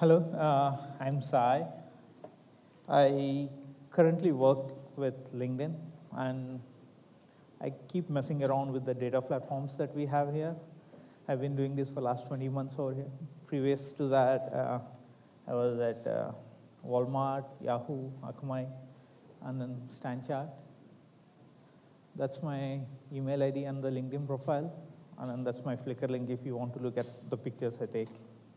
Hello, I'm Sai. I currently work with LinkedIn, and I keep messing around with the data platforms that we have here. I've been doing this for the last 20 months over here. Previous to that, I was at Walmart, Yahoo, Akamai, and then StanChart. That's my email ID and the LinkedIn profile, and then that's my Flickr link if you want to look at the pictures I take.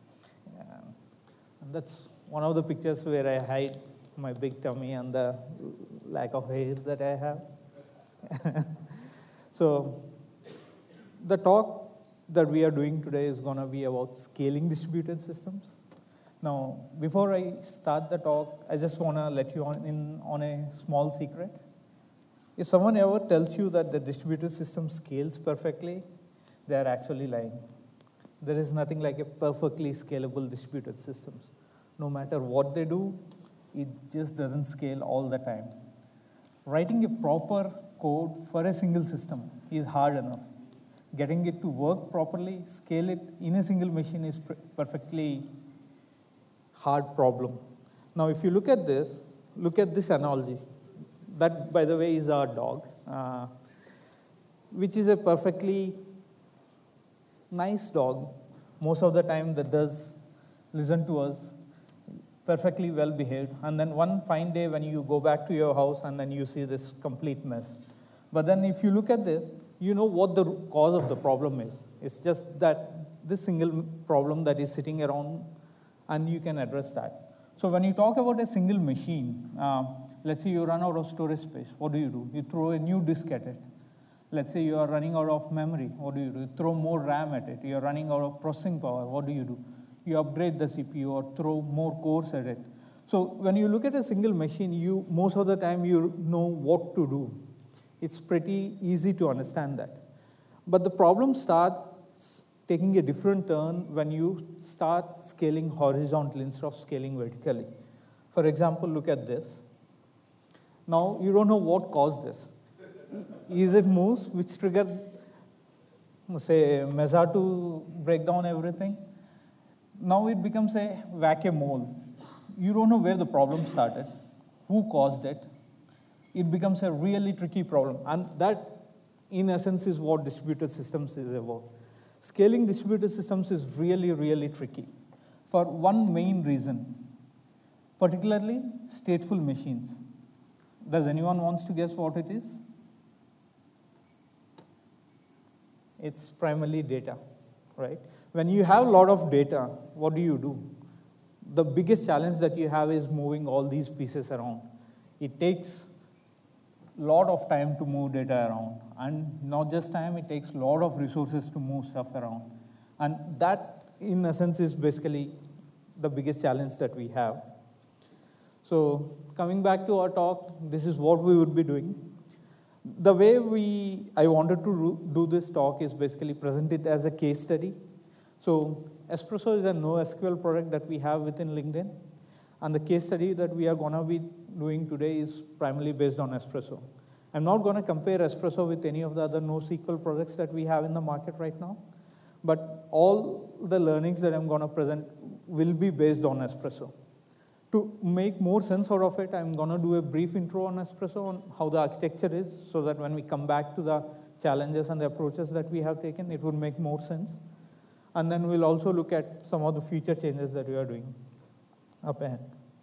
And that's one of the pictures where I hide my big tummy and the lack of hair that I have. So the talk that we are doing today is going to be about scaling distributed systems. Now, before I start the talk, I just want to let you in on a small secret. If someone ever tells you that the distributed system scales perfectly, they are actually lying. There is nothing like a perfectly scalable distributed systems. No matter what they do, it just doesn't scale all the time. Writing a proper code for a single system is hard enough. Getting it to work properly, scale it in a single machine is perfectly hard problem. Now, if you look at this analogy. That, by the way, is our dog, which is a perfectly nice dog. Most of the time that does listen to us, perfectly well behaved. And then one fine day when you go back to your house and then you see this complete mess. But then if you look at this, you know what the cause of the problem is. It's just that this single problem that is sitting around, and you can address that. So when you talk about a single machine, let's say you run out of storage space, what do? You throw a new disk at it. Let's say you are running out of memory, what do? You throw more RAM at it. You are running out of processing power, what do? You upgrade the CPU or throw more cores at it. So when you look at a single machine, most of the time you know what to do. It's pretty easy to understand that. But the problem starts taking a different turn when you start scaling horizontally instead of scaling vertically. For example, look at this. Now, you don't know what caused this. Is it moves which triggered, say, Mesa to break down everything? Now it becomes a whack-a-mole. You don't know where the problem started, who caused it. It becomes a really tricky problem. And that, in essence, is what distributed systems is about. Scaling distributed systems is really, really tricky for one main reason, particularly stateful machines. Does anyone wants to guess what it is? It's primarily data, right? When you have a lot of data, what do? The biggest challenge that you have is moving all these pieces around. It takes a lot of time to move data around. And not just time, it takes a lot of resources to move stuff around. And that, in essence, is basically the biggest challenge that we have. So coming back to our talk, this is what we would be doing. The way I wanted to do this talk is basically present it as a case study. So Espresso is a NoSQL product that we have within LinkedIn. And the case study that we are going to be doing today is primarily based on Espresso. I'm not going to compare Espresso with any of the other NoSQL products that we have in the market right now. But all the learnings that I'm going to present will be based on Espresso. To make more sense out of it, I'm going to do a brief intro on Espresso, on how the architecture is, so that when we come back to the challenges and the approaches that we have taken, it would make more sense. And then we'll also look at some of the future changes that we are doing up ahead.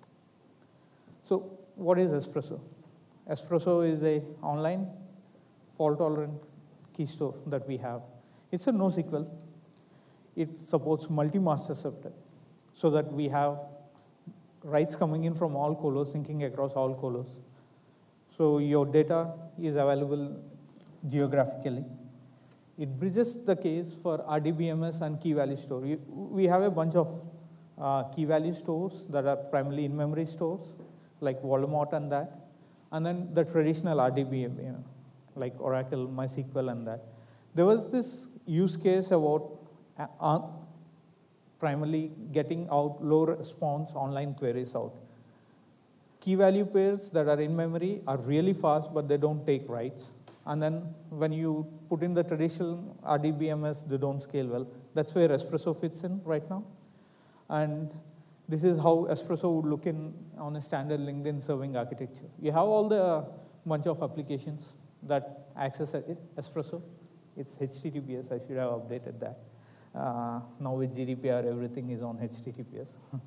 So what is Espresso? Espresso is an online fault-tolerant key store that we have. It's a NoSQL. It supports multi-master subtype, so that we have writes coming in from all colos, syncing across all colos. So your data is available geographically. It bridges the case for RDBMS and key-value store. We have a bunch of key-value stores that are primarily in-memory stores, like Walmart and that. And then the traditional RDBMS, like Oracle, MySQL and that. There was this use case about primarily getting out low-response online queries out. Key-value pairs that are in memory are really fast, but they don't take writes. And then when you put in the traditional RDBMS, they don't scale well. That's where Espresso fits in right now. And this is how Espresso would look on a standard LinkedIn serving architecture. You have all the bunch of applications that access Espresso. It's HTTPS, I should have updated that. Now with GDPR, everything is on HTTPS.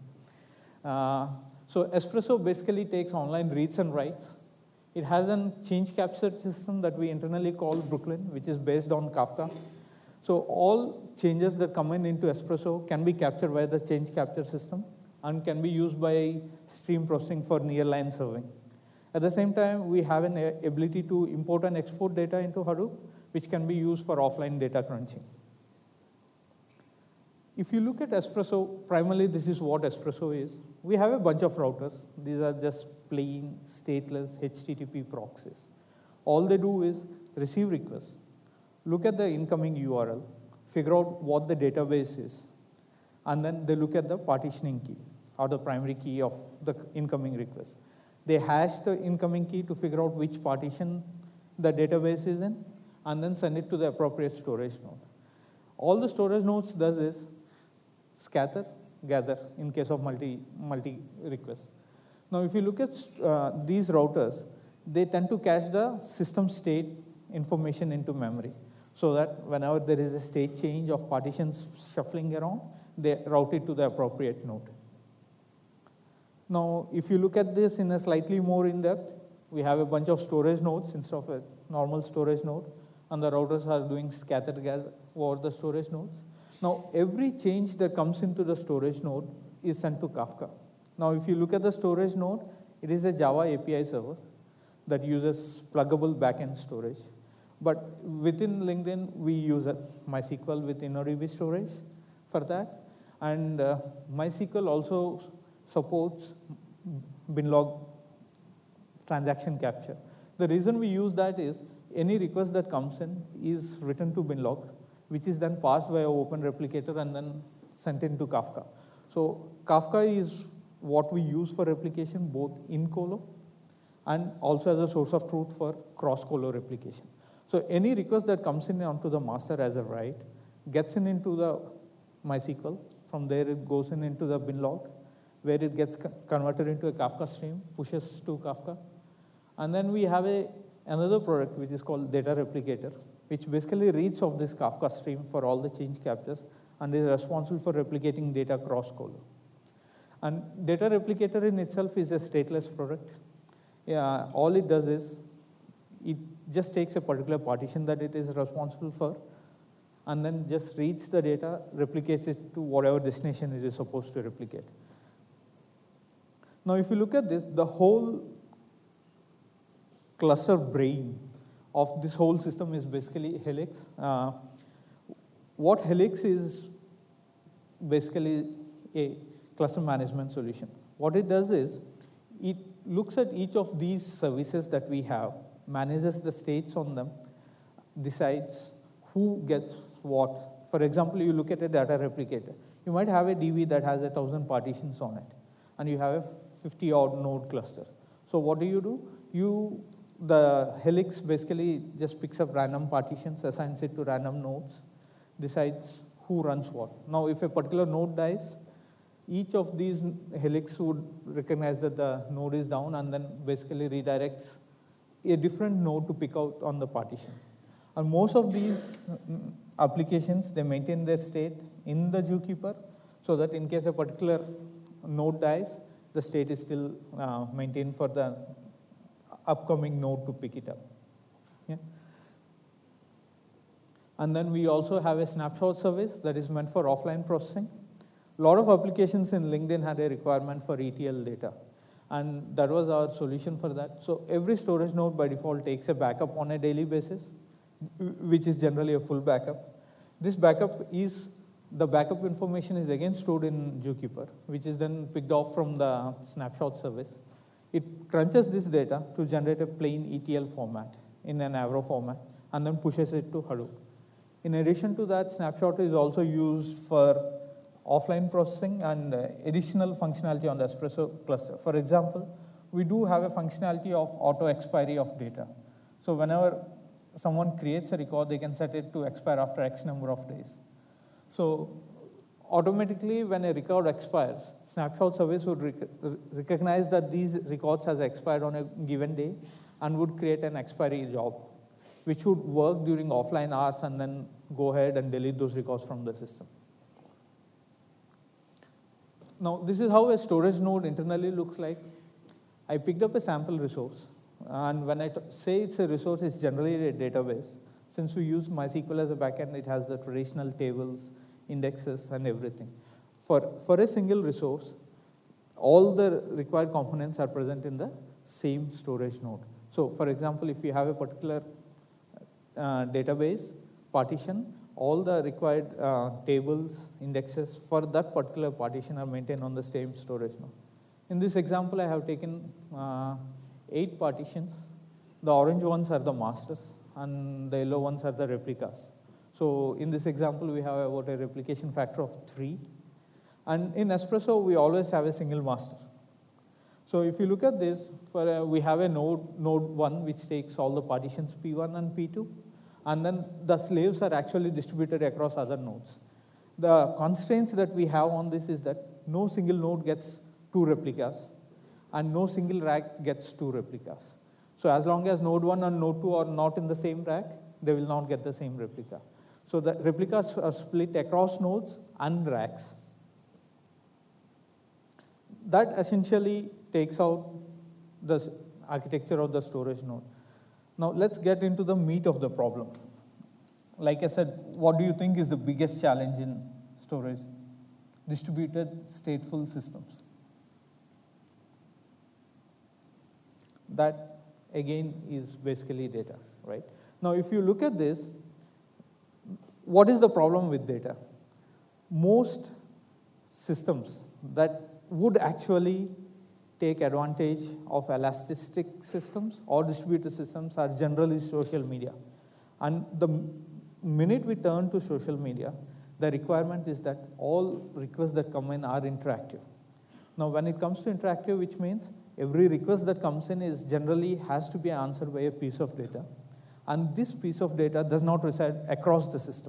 So Espresso basically takes online reads and writes. It has a change capture system that we internally call Brooklyn, which is based on Kafka. So all changes that come into Espresso can be captured by the change capture system and can be used by stream processing for nearline serving. At the same time, we have an ability to import and export data into Hadoop, which can be used for offline data crunching. If you look at Espresso, primarily this is what Espresso is. We have a bunch of routers. These are just plain, stateless HTTP proxies. All they do is receive requests, look at the incoming URL, figure out what the database is, and then they look at the partitioning key or the primary key of the incoming request. They hash the incoming key to figure out which partition the database is in, and then send it to the appropriate storage node. All the storage nodes does is scatter, gather in case of multi requests. Now, if you look at these routers, they tend to cache the system state information into memory, so that whenever there is a state change of partitions shuffling around, they route it to the appropriate node. Now, if you look at this in a slightly more in-depth, we have a bunch of storage nodes instead of a normal storage node, and the routers are doing scatter gather over the storage nodes. Now, every change that comes into the storage node is sent to Kafka. Now, if you look at the storage node, it is a Java API server that uses pluggable backend storage. But within LinkedIn, we use MySQL with InnoDB storage for that. And MySQL also supports binlog transaction capture. The reason we use that is any request that comes in is written to binlog, which is then passed via Open Replicator and then sent into Kafka. So Kafka is what we use for replication both in colo and also as a source of truth for cross-colo replication. So any request that comes in onto the master as a write gets into the MySQL. From there, it goes into the binlog, where it gets converted into a Kafka stream, pushes to Kafka. And then we have another product which is called Data Replicator, which basically reads off this Kafka stream for all the change captures and is responsible for replicating data cross-colo. And Data Replicator in itself is a stateless product. Yeah, all it does is it just takes a particular partition that it is responsible for and then just reads the data, replicates it to whatever destination it is supposed to replicate. Now, if you look at this, the whole cluster brain of this whole system is basically Helix. What Helix is basically a cluster management solution. What it does is it looks at each of these services that we have, manages the states on them, decides who gets what. For example, you look at a data replicator. You might have a DB that has 1,000 partitions on it, and you have a 50-odd node cluster. So what do? The Helix basically just picks up random partitions, assigns it to random nodes, decides who runs what. Now, if a particular node dies, each of these Helix would recognize that the node is down and then basically redirects a different node to pick out on the partition. And most of these applications, they maintain their state in the Zookeeper so that in case a particular node dies, the state is still maintained for the upcoming node to pick it up. Yeah. And then we also have a snapshot service that is meant for offline processing. A lot of applications in LinkedIn had a requirement for ETL data, and that was our solution for that. So every storage node by default takes a backup on a daily basis, which is generally a full backup. This backup the backup information is again stored in Zookeeper, which is then picked off from the snapshot service. It crunches this data to generate a plain ETL format in an Avro format, and then pushes it to Hadoop. In addition to that, snapshot is also used for offline processing and additional functionality on the Espresso cluster. For example, we do have a functionality of auto expiry of data. So whenever someone creates a record, they can set it to expire after X number of days. So automatically when a record expires, snapshot service would recognize that these records has expired on a given day and would create an expiry job, which would work during offline hours and then go ahead and delete those records from the system. Now, this is how a storage node internally looks like. I picked up a sample resource, and when I say it's a resource, it's generally a database. Since we use MySQL as a backend, it has the traditional tables, indexes, and everything. For a single resource, all the required components are present in the same storage node. So, for example, if you have a particular database partition, all the required tables, indexes for that particular partition are maintained on the same storage node. In this example, I have taken 8 partitions. The orange ones are the masters, and the yellow ones are the replicas. So in this example, we have about a replication factor of 3. And in Espresso, we always have a single master. So if you look at this, we have a node 1, which takes all the partitions P1 and P2. And then the slaves are actually distributed across other nodes. The constraints that we have on this is that no single node gets 2 replicas, and no single rack gets 2 replicas. So as long as node 1 and node 2 are not in the same rack, they will not get the same replica. So the replicas are split across nodes and racks. That essentially takes out the architecture of the storage node. Now let's get into the meat of the problem. Like I said, what do you think is the biggest challenge in storage? Distributed stateful systems. That again is basically data, right? Now if you look at this, what is the problem with data? Most systems that would actually take advantage of elastic systems or distributed systems are generally social media. And the minute we turn to social media, the requirement is that all requests that come in are interactive. Now, when it comes to interactive, which means every request that comes in is generally has to be answered by a piece of data. And this piece of data does not reside across the system.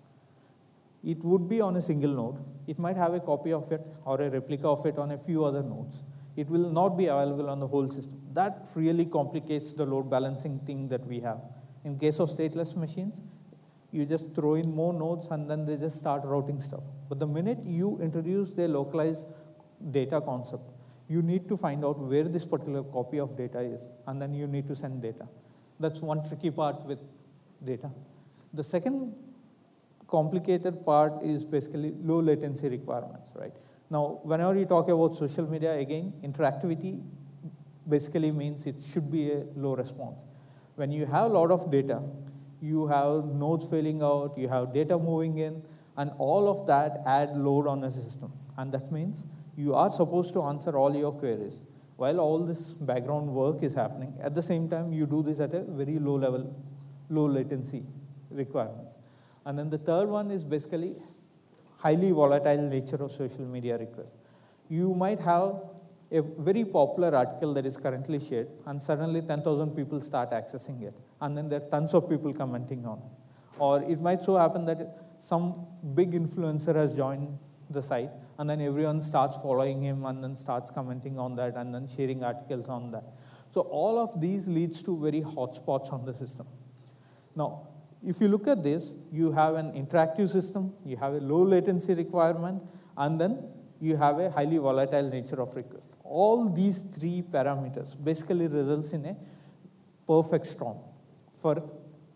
It would be on a single node. It might have a copy of it or a replica of it on a few other nodes. It will not be available on the whole system. That really complicates the load balancing thing that we have. In case of stateless machines, you just throw in more nodes and then they just start routing stuff. But the minute you introduce the localized data concept, you need to find out where this particular copy of data is, and then you need to send data. That's one tricky part with data. The second complicated part is basically low latency requirements, right? Now, whenever you talk about social media, again, interactivity basically means it should be a low response. When you have a lot of data, you have nodes failing out, you have data moving in, and all of that add load on a system. And that means you are supposed to answer all your queries. While all this background work is happening, at the same time, you do this at a very low level, low latency requirements. And then the third one is basically highly volatile nature of social media requests. You might have a very popular article that is currently shared, and suddenly 10,000 people start accessing it, and then there are tons of people commenting on it. Or it might so happen that some big influencer has joined the site, and then everyone starts following him and then starts commenting on that and then sharing articles on that. So all of these leads to very hot spots on the system. Now, if you look at this, you have an interactive system, you have a low latency requirement, and then you have a highly volatile nature of request. All these 3 parameters basically results in a perfect storm for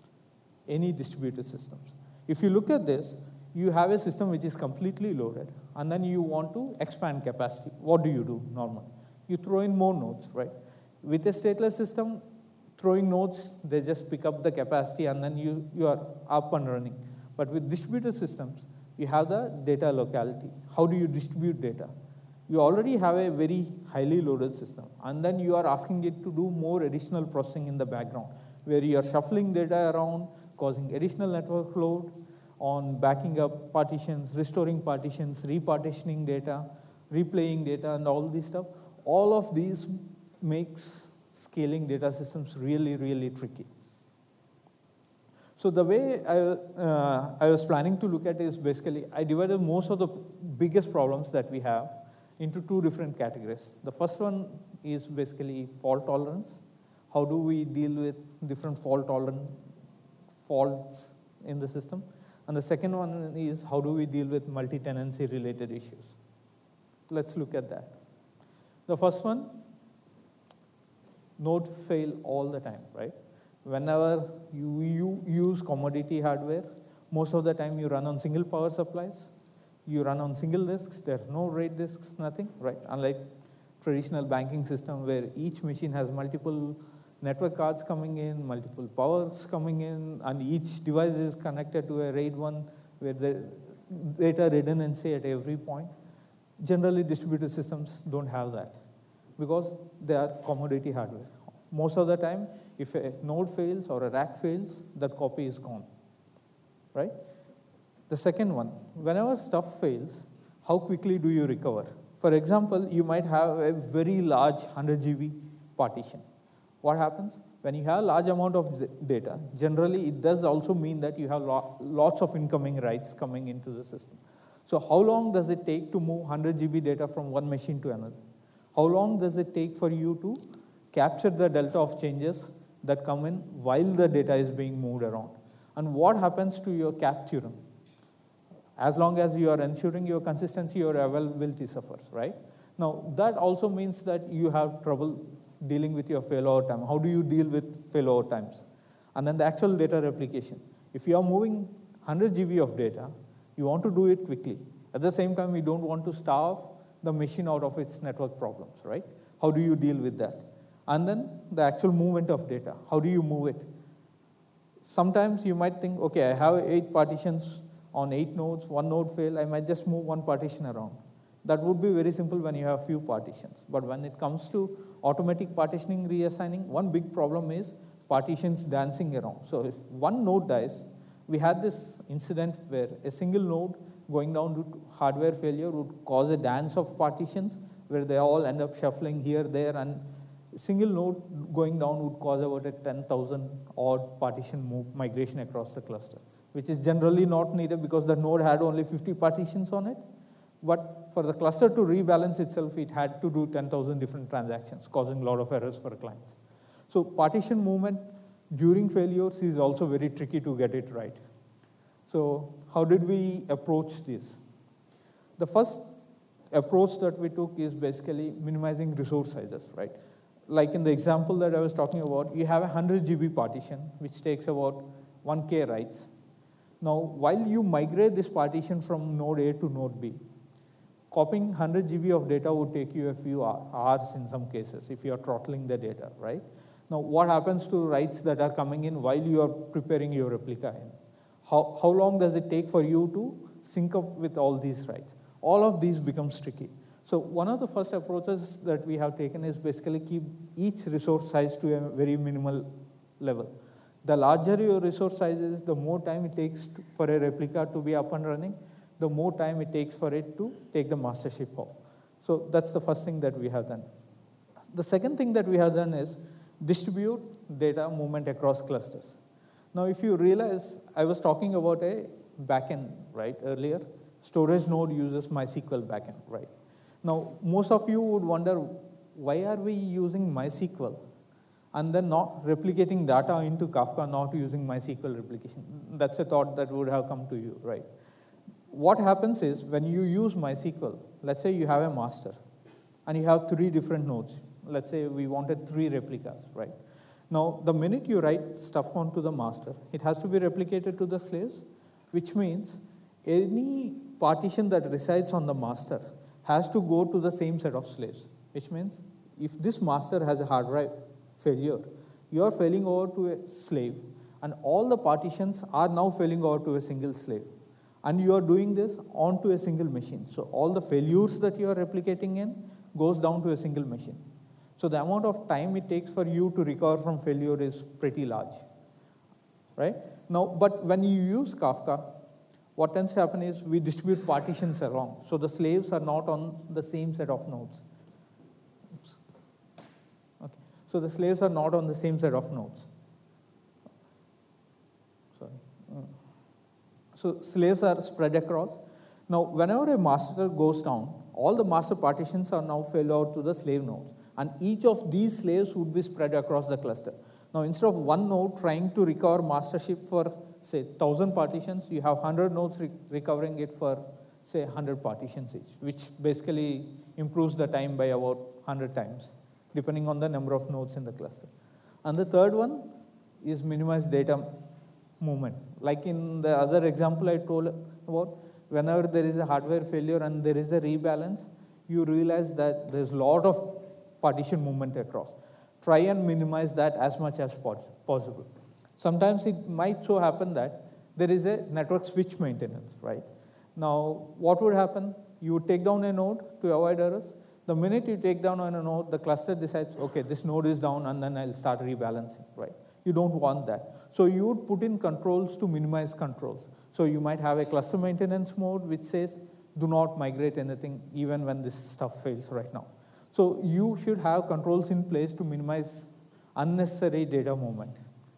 any distributed systems. If you look at this, you have a system which is completely loaded, and then you want to expand capacity. What do you do normally? You throw in more nodes, right? With a stateless system, throwing nodes, they just pick up the capacity and then you are up and running. But with distributed systems, you have the data locality. How do you distribute data? You already have a very highly loaded system, and then you are asking it to do more additional processing in the background, where you are shuffling data around, causing additional network load on backing up partitions, restoring partitions, repartitioning data, replaying data, and all this stuff. All of these makes scaling data systems really, really tricky. So the way I was planning to look at is basically, I divided most of the biggest problems that we have into two different categories. The first one is basically fault tolerance. How do we deal with different faults in the system? And the second one is how do we deal with multi-tenancy related issues? Let's look at that. The first one, node fail all the time, right? Whenever you use commodity hardware, most of the time you run on single power supplies, you run on single disks, there's no RAID disks, nothing, right? Unlike traditional banking system where each machine has multiple network cards coming in, multiple powers coming in, and each device is connected to a RAID 1 where the data redundancy at every point. Generally, distributed systems don't have that because they are commodity hardware. Most of the time, if a node fails or a rack fails, that copy is gone, right? The second one, whenever stuff fails, how quickly do you recover? For example, you might have a very large 100 GB partition. What happens? When you have a large amount of data, generally it does also mean that you have lots of incoming writes coming into the system. So how long does it take to move 100 GB data from one machine to another? How long does it take for you to capture the delta of changes that come in while the data is being moved around? And what happens to your cap theorem? As long as you are ensuring your consistency, your availability suffers, right? Now, that also means that you have trouble dealing with your failover time. How do you deal with failover times? And then the actual data replication. If you are moving 100 GB of data, you want to do it quickly. At the same time, you don't want to starve the machine out of its network problems, right? How do you deal with that? And then the actual movement of data. How do you move it? Sometimes you might think, okay, I have 8 partitions on 8 nodes, one node failed, I might just move one partition around. That would be very simple when you have few partitions. But when it comes to automatic partitioning, reassigning, one big problem is partitions dancing around. So if one node dies, we had this incident where a single node going down to hardware failure would cause a dance of partitions where they all end up shuffling here, there, and a single node going down would cause about a 10,000 odd partition migration across the cluster, which is generally not needed because the node had only 50 partitions on it. But for the cluster to rebalance itself, it had to do 10,000 different transactions, causing a lot of errors for clients. So partition movement during failures is also very tricky to get it right. So how did we approach this? The first approach that we took is basically minimizing resource sizes, right? Like in the example that I was talking about, you have a 100 GB partition, which takes about 1K writes. Now, while you migrate this partition from node A to node B, copying 100 GB of data would take you a few hours in some cases if you are throttling the data, right? Now, what happens to writes that are coming in while you are preparing your replica? How long does it take for you to sync up with all these writes? All of these becomes tricky. So one of the first approaches that we have taken is basically keep each resource size to a very minimal level. The larger your resource size is, the more time it takes for a replica to be up and running, the more time it takes for it to take the mastership off. So that's the first thing that we have done. The second thing that we have done is distribute data movement across clusters. Now, if you realize, I was talking about a backend, right, earlier. Storage node uses MySQL backend, right? Now, most of you would wonder, why are we using MySQL and then not replicating data into Kafka, not using MySQL replication? That's a thought that would have come to you, right? What happens is, when you use MySQL, let's say you have a master, and you have 3 different nodes. Let's say we wanted 3 replicas, right? Now, the minute you write stuff onto the master, it has to be replicated to the slaves, which means any partition that resides on the master has to go to the same set of slaves, which means if this master has a hard drive failure, you are failing over to a slave, and all the partitions are now failing over to a single slave. And you are doing this onto a single machine. So all the failures that you are replicating in goes down to a single machine. So the amount of time it takes for you to recover from failure is pretty large, right? Now, but when you use Kafka, what tends to happen is we distribute partitions around. So the slaves are not on the same set of nodes. Oops. Okay. So the slaves are not on the same set of nodes. Sorry. So slaves are spread across. Now, whenever a master goes down, all the master partitions are now failed out to the slave nodes. And each of these slaves would be spread across the cluster. Now, instead of one node trying to recover mastership for, say, 1,000 partitions, you have 100 nodes recovering it for, say, 100 partitions each, which basically improves the time by about 100 times, depending on the number of nodes in the cluster. And the third one is minimize data movement. Like in the other example I told about, whenever there is a hardware failure and there is a rebalance, you realize that there's a lot of partition movement across. Try and minimize that as much as possible. Sometimes it might so happen that there is a network switch maintenance, right? Now, what would happen? You would take down a node to avoid errors. The minute you take down on a node, the cluster decides, okay, this node is down, and then I'll start rebalancing, right? You don't want that. So you would put in controls to minimize controls. So you might have a cluster maintenance mode which says, do not migrate anything even when this stuff fails right now. So you should have controls in place to minimize unnecessary data movement.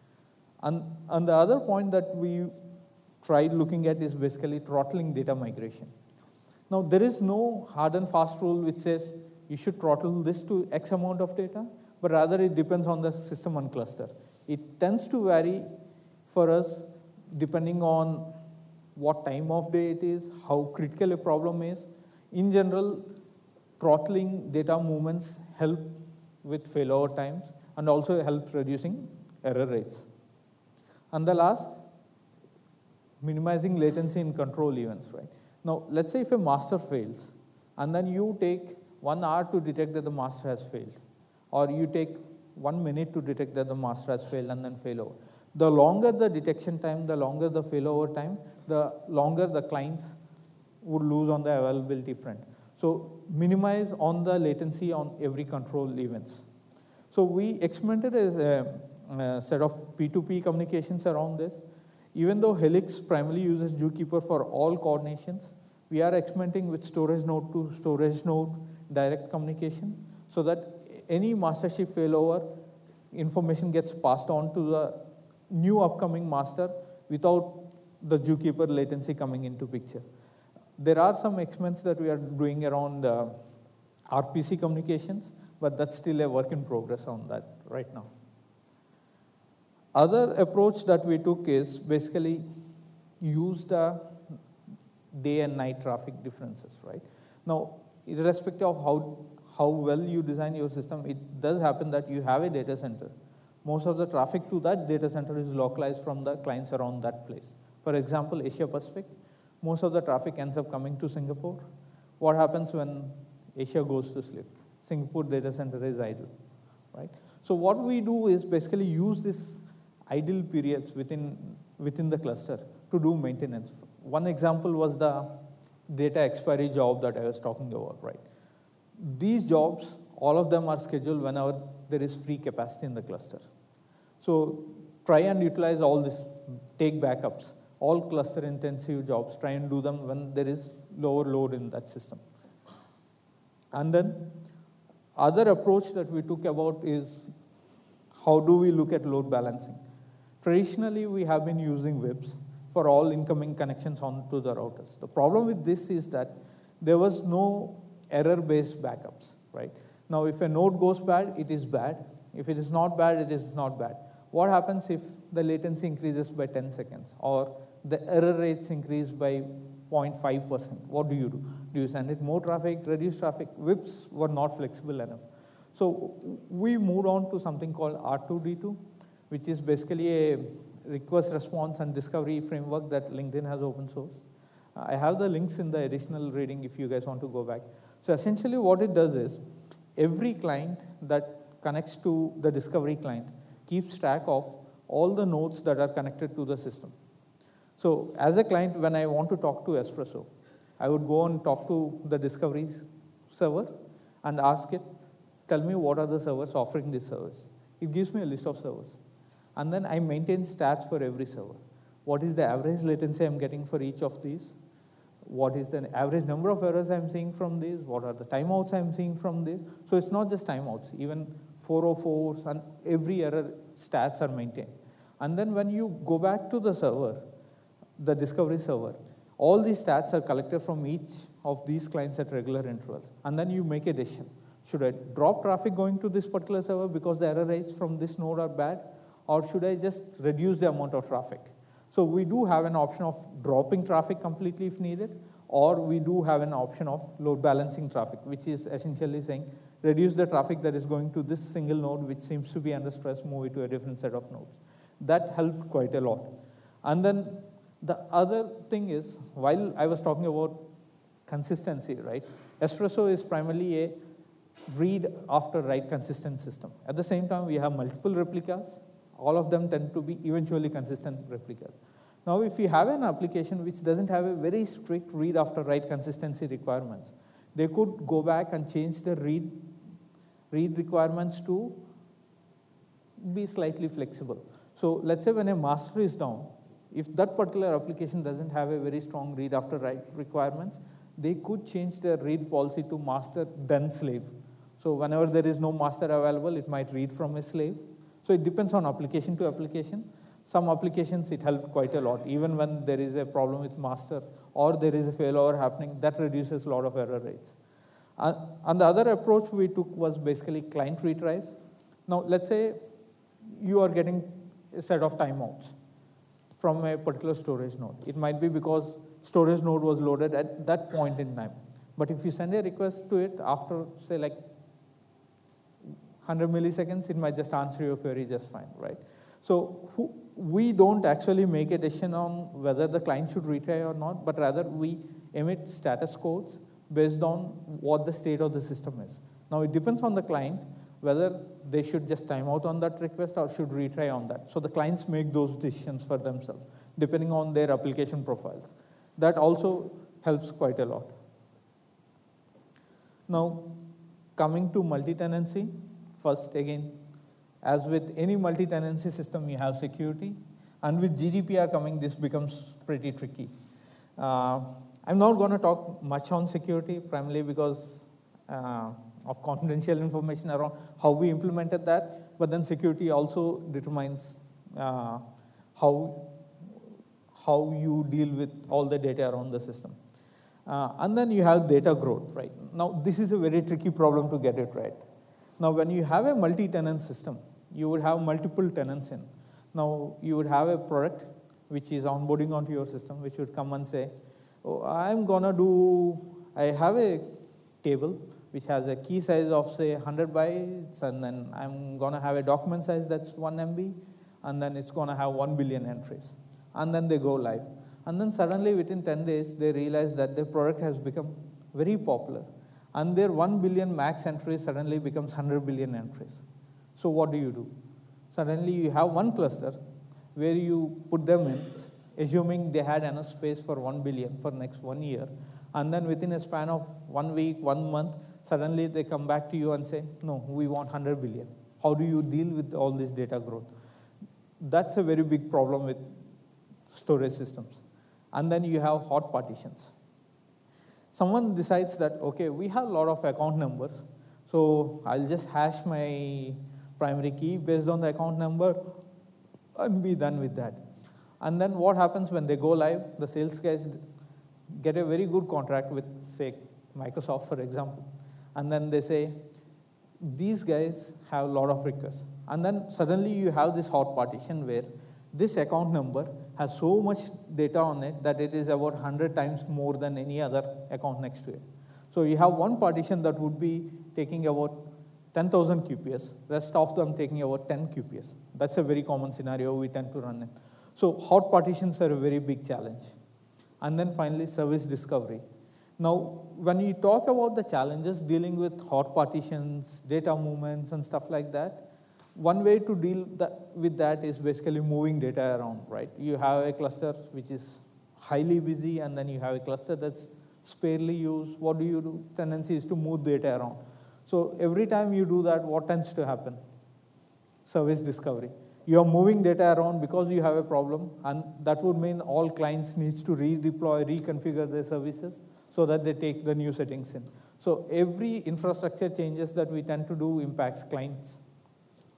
And the other point that we tried looking at is basically throttling data migration. Now, there is no hard and fast rule which says you should throttle this to X amount of data, but rather it depends on the system and cluster. It tends to vary for us depending on what time of day it is, how critical a problem is. In general, throttling data movements help with failover times and also helps reducing error rates. And the last, minimizing latency in control events, right? Now, let's say if a master fails, and then you take 1 hour to detect that the master has failed, or you take 1 minute to detect that the master has failed and then fail over. The longer the detection time, the longer the failover time, the longer the clients would lose on the availability front. So minimize on the latency on every control events. So we experimented a set of P2P communications around this. Even though Helix primarily uses Zookeeper for all coordinations, we are experimenting with storage node to storage node direct communication so that any mastership failover information gets passed on to the new upcoming master without the Zookeeper latency coming into picture. There are some experiments that we are doing around RPC communications, but that's still a work in progress on that right now. Other approach that we took is basically use the day and night traffic differences, right? Now, irrespective of how well you design your system, it does happen that you have a data center. Most of the traffic to that data center is localized from the clients around that place. For example, Asia Pacific, most of the traffic ends up coming to Singapore. What happens when Asia goes to sleep? Singapore data center is idle, right? So what we do is basically use this idle periods within the cluster to do maintenance. One example was the data expiry job that I was talking about, right? These jobs, all of them are scheduled whenever there is free capacity in the cluster. So try and utilize all this, take backups, all cluster intensive jobs, try and do them when there is lower load in that system. And then other approach that we took about is how do we look at load balancing? Traditionally, we have been using WIPs for all incoming connections onto the routers. The problem with this is that there was no error-based backups, right? Now, if a node goes bad, it is bad. If it is not bad, it is not bad. What happens if the latency increases by 10 seconds or the error rates increase by 0.5%? What do? Do you send it more traffic, reduce traffic? WIPs were not flexible enough. So we moved on to something called R2D2, which is basically a request response and discovery framework that LinkedIn has open sourced. I have the links in the additional reading if you guys want to go back. So essentially what it does is every client that connects to the discovery client keeps track of all the nodes that are connected to the system. So as a client, when I want to talk to Espresso, I would go and talk to the discovery server and ask it, tell me what are the servers offering this service. It gives me a list of servers. And then I maintain stats for every server. What is the average latency I'm getting for each of these? What is the average number of errors I'm seeing from these? What are the timeouts I'm seeing from this? So it's not just timeouts, even 404s and every error stats are maintained. And then when you go back to the server, the discovery server. All these stats are collected from each of these clients at regular intervals. And then you make a decision. Should I drop traffic going to this particular server because the error rates from this node are bad? Or should I just reduce the amount of traffic? So we do have an option of dropping traffic completely if needed, or we do have an option of load balancing traffic, which is essentially saying reduce the traffic that is going to this single node, which seems to be under stress, move it to a different set of nodes. That helped quite a lot. And then the other thing is, while I was talking about consistency, right? Espresso is primarily a read after write consistent system. At the same time, we have multiple replicas. All of them tend to be eventually consistent replicas. Now, if you have an application which doesn't have a very strict read after write consistency requirements, they could go back and change the read requirements to be slightly flexible. So let's say when a master is down, if that particular application doesn't have a very strong read after write requirements, they could change their read policy to master then slave. So whenever there is no master available, it might read from a slave. So it depends on application to application. Some applications it helps quite a lot. Even when there is a problem with master or there is a failover happening, that reduces a lot of error rates. And the other approach we took was basically client retries. Now let's say you are getting a set of timeouts from a particular storage node. It might be because storage node was loaded at that point in time. But if you send a request to it after, say, like 100 milliseconds, it might just answer your query just fine, right? So we don't actually make a decision on whether the client should retry or not, but rather we emit status codes based on what the state of the system is. Now, it depends on the client whether they should just time out on that request or should retry on that. So the clients make those decisions for themselves, depending on their application profiles. That also helps quite a lot. Now, coming to multi-tenancy, first again, as with any multi-tenancy system, you have security. And with GDPR coming, this becomes pretty tricky. I'm not going to talk much on security, primarily because of confidential information around how we implemented that, but then security also determines how you deal with all the data around the system. And then you have data growth, right? Now, this is a very tricky problem to get it right. Now, when you have a multi-tenant system, you would have multiple tenants in. Now, you would have a product which is onboarding onto your system, which would come and say, oh, I have a table which has a key size of, say, 100 bytes, and then I'm going to have a document size that's 1 MB, and then it's going to have 1 billion entries. And then they go live. And then suddenly, within 10 days, they realize that their product has become very popular. And their 1 billion max entries suddenly becomes 100 billion entries. So what do? Suddenly, you have one cluster where you put them in, assuming they had enough space for 1 billion for next 1 year. And then within a span of 1 week, 1 month, suddenly they come back to you and say, no, we want 100 billion. How do you deal with all this data growth? That's a very big problem with storage systems. And then you have hot partitions. Someone decides that, okay, we have a lot of account numbers, so I'll just hash my primary key based on the account number and be done with that. And then what happens when they go live? The sales guys get a very good contract with, say, Microsoft, for example. And then they say, these guys have a lot of requests. And then suddenly you have this hot partition where this account number has so much data on it that it is about 100 times more than any other account next to it. So you have one partition that would be taking about 10,000 QPS, rest of them taking about 10 QPS. That's a very common scenario we tend to run in. So hot partitions are a very big challenge. And then finally, service discovery. Now, when you talk about the challenges dealing with hot partitions, data movements, and stuff like that, one way to deal with that is basically moving data around, right? You have a cluster which is highly busy, and then you have a cluster that's sparely used. What do? Tendency is to move data around. So every time you do that, what tends to happen? Service discovery. You are moving data around because you have a problem, and that would mean all clients needs to redeploy, reconfigure their services so that they take the new settings in. So every infrastructure changes that we tend to do impacts clients.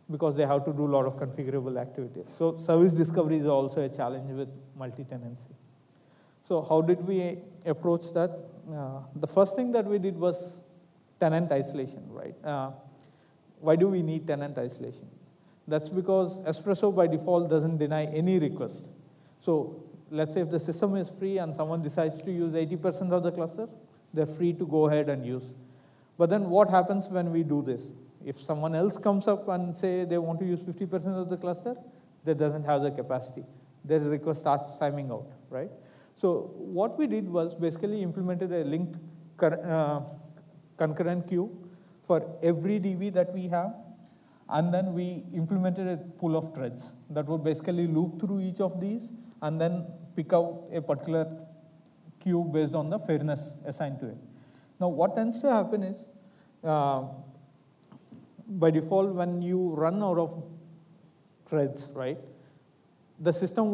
because they have to do a lot of configurable activities. So service discovery is also a challenge with multi-tenancy. So how did we approach that? The first thing that we did was tenant isolation, right? Why do we need tenant isolation? That's because Espresso by default doesn't deny any request. So let's say if the system is free and someone decides to use 80% of the cluster, they're free to go ahead and use. But then what happens when we do this? If someone else comes up and say they want to use 50% of the cluster, that doesn't have the capacity. Their request starts timing out, right? So what we did was basically implemented a linked concurrent queue for every DB that we have, and then we implemented a pool of threads that would basically loop through each of these and then pick out a particular queue based on the fairness assigned to it. Now what tends to happen is, by default, when you run out of threads, right, the system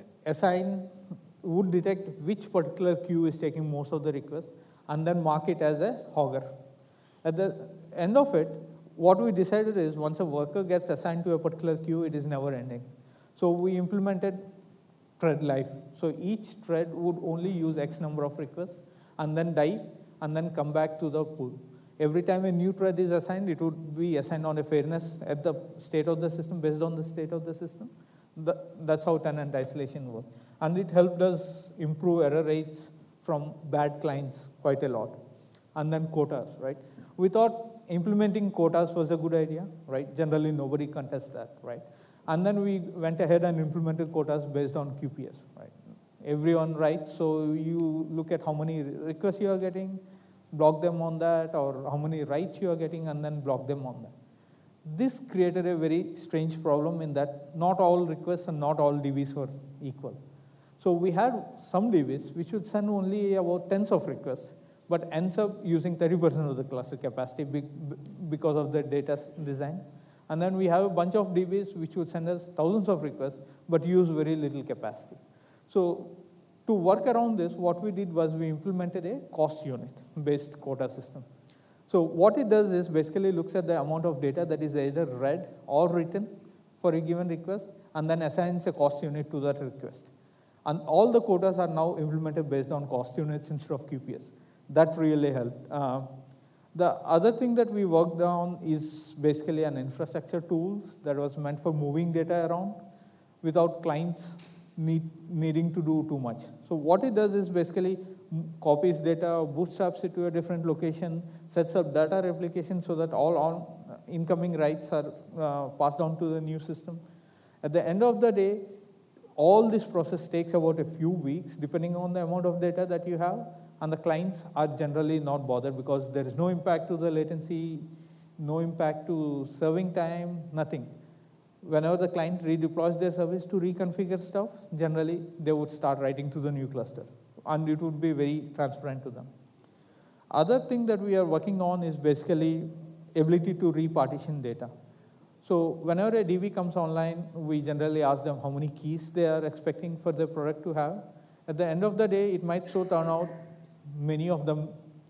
would detect which particular queue is taking most of the requests and then mark it as a hogger. At the end of it, what we decided is once a worker gets assigned to a particular queue, it is never ending. So we implemented thread life. So each thread would only use X number of requests and then die and then come back to the pool. Every time a new thread is assigned, it would be assigned on a fairness at the state of the system, based on the state of the system. That's how tenant isolation works. And it helped us improve error rates from bad clients quite a lot. And then quotas, right? We thought implementing quotas was a good idea, right? Generally, nobody contests that, right? And then we went ahead and implemented quotas based on QPS, right? Everyone writes, so you look at how many requests you are getting, block them on that, or how many writes you are getting, and then block them on that. This created a very strange problem in that not all requests and not all DBs were equal. So we had some DBs which would send only about tens of requests, but ends up using 30% of the cluster capacity because of the data design. And then we have a bunch of DBs which would send us thousands of requests, but use very little capacity. So to work around this, what we did was we implemented a cost unit-based quota system. So what it does is basically looks at the amount of data that is either read or written for a given request, and then assigns a cost unit to that request. And all the quotas are now implemented based on cost units instead of QPS. That really helped. The other thing that we worked on is basically an infrastructure tools that was meant for moving data around without clients needing to do too much. So what it does is basically copies data, bootstraps it to a different location, sets up data replication so that all incoming writes are passed on to the new system. At the end of the day, all this process takes about a few weeks, depending on the amount of data that you have, and the clients are generally not bothered because there is no impact to the latency, no impact to serving time, nothing. Whenever the client redeploys their service to reconfigure stuff, generally they would start writing to the new cluster, and it would be very transparent to them. Other thing that we are working on is basically ability to repartition data. So whenever a DB comes online, we generally ask them how many keys they are expecting for their product to have. At the end of the day, it might so turn out many of them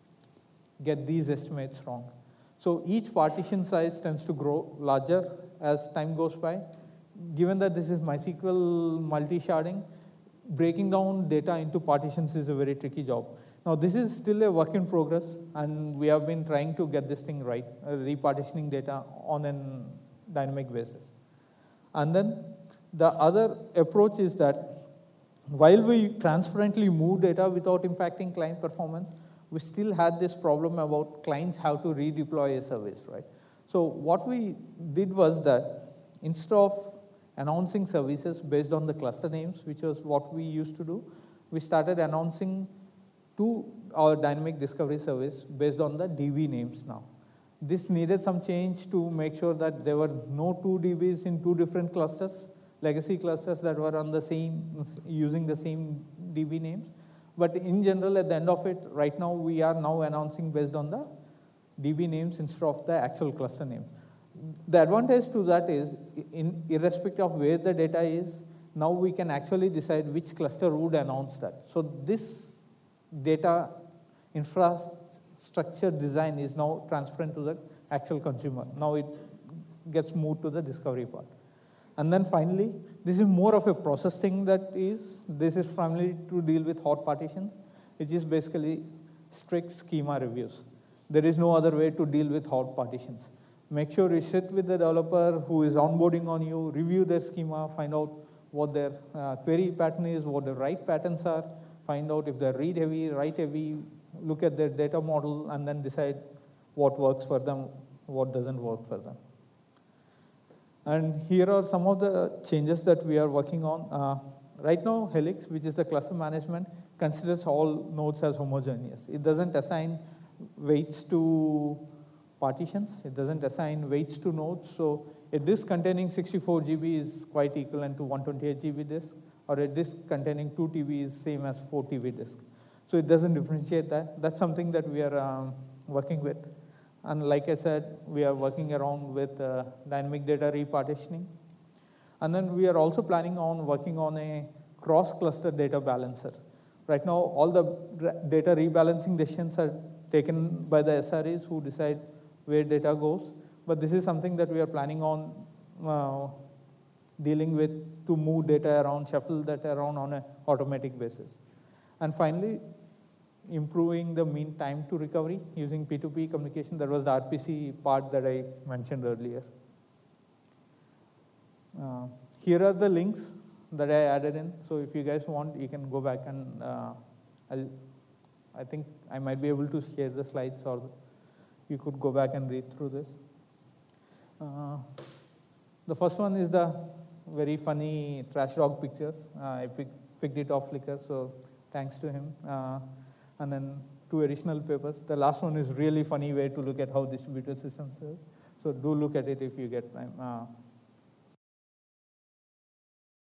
get these estimates wrong. So each partition size tends to grow larger as time goes by. Given that this is MySQL multi-sharding, breaking down data into partitions is a very tricky job. Now this is still a work in progress, and we have been trying to get this thing right, repartitioning data on a dynamic basis. And then the other approach is that while we transparently move data without impacting client performance, we still had this problem about clients have to redeploy a service, right? So what we did was that instead of announcing services based on the cluster names, which was what we used to do, we started announcing to our dynamic discovery service based on the DB names now. This needed some change to make sure that there were no two DBs in two different clusters, legacy clusters that were on the same, using the same DB names. But in general, at the end of it, right now, we are now announcing based on the DB names instead of the actual cluster name. The advantage to that is, irrespective of where the data is, now we can actually decide which cluster would announce that. So this data infrastructure design is now transparent to the actual consumer. Now gets moved to the discovery part. And then finally, this is more of a process thing this is primarily to deal with hot partitions, which is basically strict schema reviews. There is no other way to deal with hot partitions. Make sure you sit with the developer who is onboarding on you, review their schema, find out what their query pattern is, what the write patterns are, find out if they're read heavy, write heavy, look at their data model, and then decide what works for them, what doesn't work for them. And here are some of the changes that we are working on. Right now, Helix, which is the cluster management, considers all nodes as homogeneous. It doesn't assign weights to partitions. It doesn't assign weights to nodes. So a disk containing 64 GB is quite equivalent to 128 GB disk, or a disk containing 2 TB is same as 4 TB disk. So it doesn't differentiate that. That's something that we are working with. And like I said, we are working around with dynamic data repartitioning. And then we are also planning on working on a cross-cluster data balancer. Right now, all the data rebalancing decisions are taken by the SREs who decide where data goes. But this is something that we are planning on dealing with to move data around, shuffle data around on an automatic basis. And finally, improving the mean time to recovery using P2P communication. That was the RPC part that I mentioned earlier. Here are the links that I added in. So if you guys want, you can go back and I think I might be able to share the slides, or you could go back and read through this. The first one is the very funny trash dog pictures. I picked it off Flickr, so thanks to him. And then 2 additional papers. The last one is really funny way to look at how distributed systems are. So do look at it if you get time.